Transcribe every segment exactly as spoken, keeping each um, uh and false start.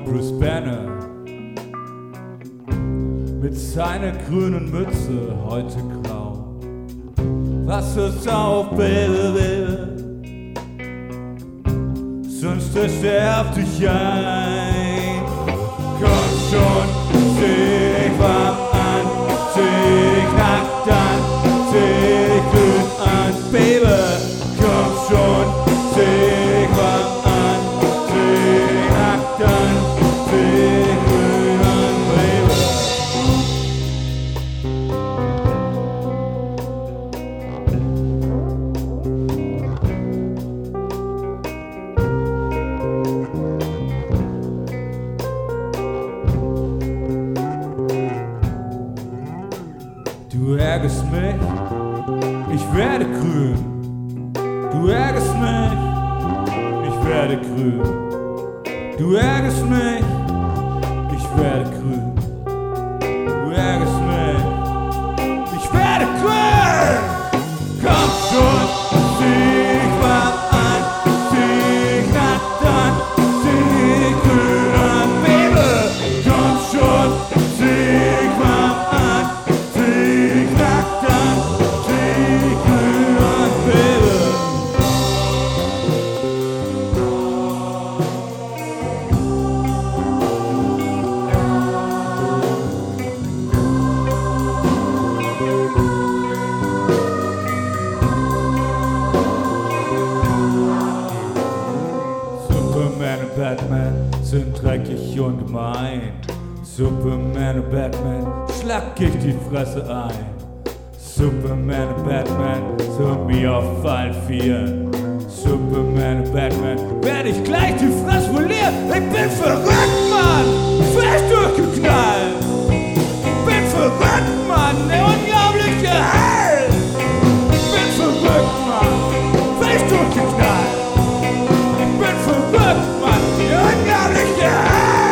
Bruce Banner mit seiner grünen Mütze, heute grau. Pass es auf, Baby, sonst sterb dich ein. Komm schon, zieh dich warm an, zieh dich nackt an, zieh dich grün an, Baby. Komm schon, zieh dich warm an, zieh dich nackt an, zieh dich grün an, Baby. Du ärgerst mich, ich werde grün. Du ärgerst mich, ich werde grün. Du ärgerst mich, ich werde grün. Du ärgerst mich, ich werde grün. Komm schon, zieh dich warm an, zieh dich nackt an, zieh dich grün an, Baby. Komm schon, zieh dich warm an, zieh dich nackt an, zieh dich grün an, Baby. Superman und Batman sind dreckig und gemein. Superman und Batman schlag ich die Fresse ein. Superman und Batman sind mir auf allen Vieren. Superman und Batman werde ich gleich die Fresse verlieren. Ich bin verrückt, Mann, fest durchgeknallt. Ich bin verrückt, Mann, der unglaubliche Held. Ich bin verrückt, Mann, fest durchgeknallt. Ich bin verrückt, Mann, der unglaubliche Held.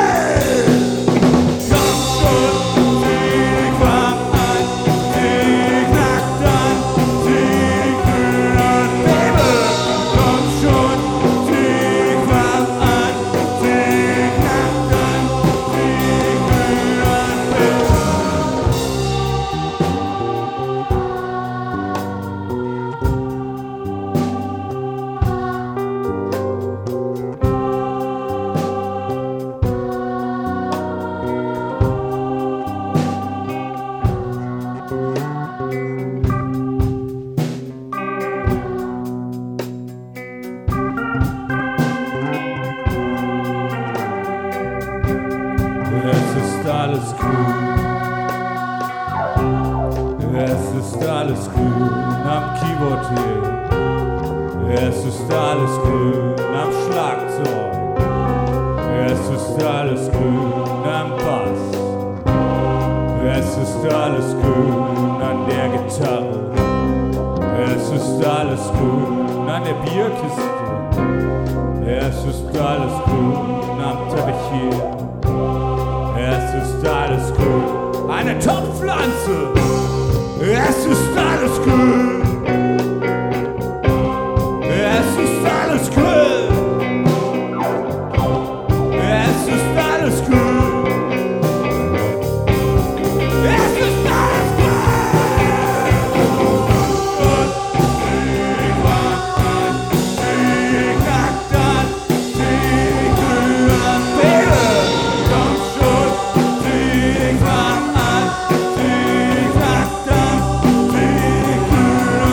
Komm schon, zieh dich warm an, zieh dich nackt an, zieh dich grün an, Baby. Komm schon, zieh dich warm an, zieh dich nackt an, zieh dich grün an, Baby. Es ist alles grün. Es ist alles grün am Keyboard hier. Es ist alles grün am Schlagzeug. Es ist alles grün am Bass. Es ist alles grün an der Gitarre. Es ist alles grün an der Bierkiste. Es ist alles grün am Teppich hier. Es ist alles grün, eine Topfpflanze. Es ist alles grün. Es ist alles grün. Es ist alles grün. Es ist alles grün. Und zieh dich warm an, zieh dich nackt an, zieh dich grün an, Baby. Komm schon, zieh dich warm an, zieh dich nackt an, zieh dich grün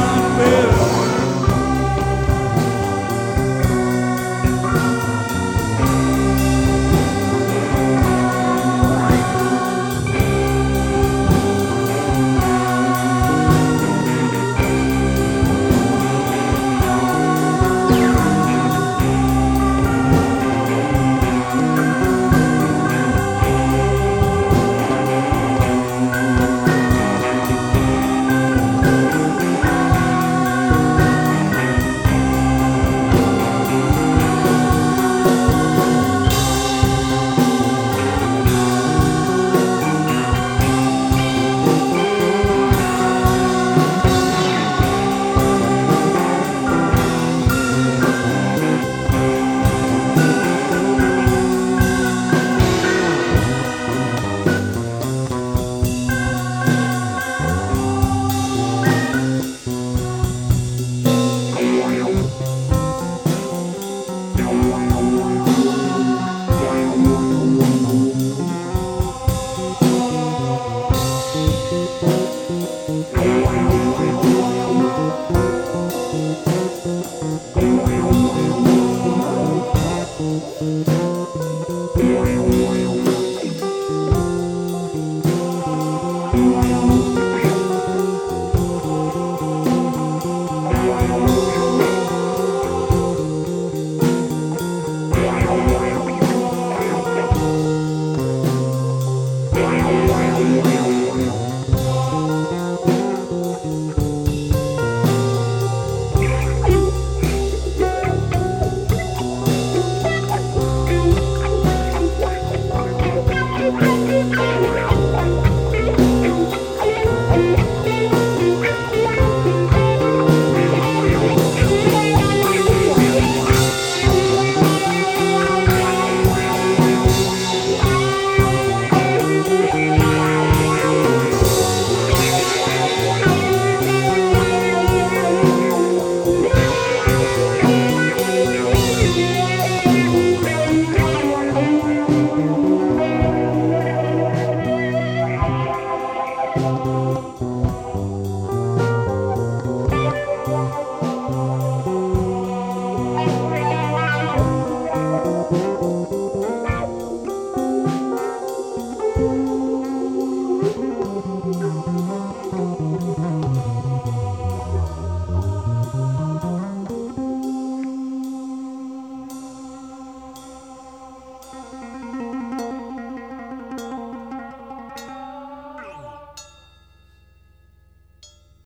Du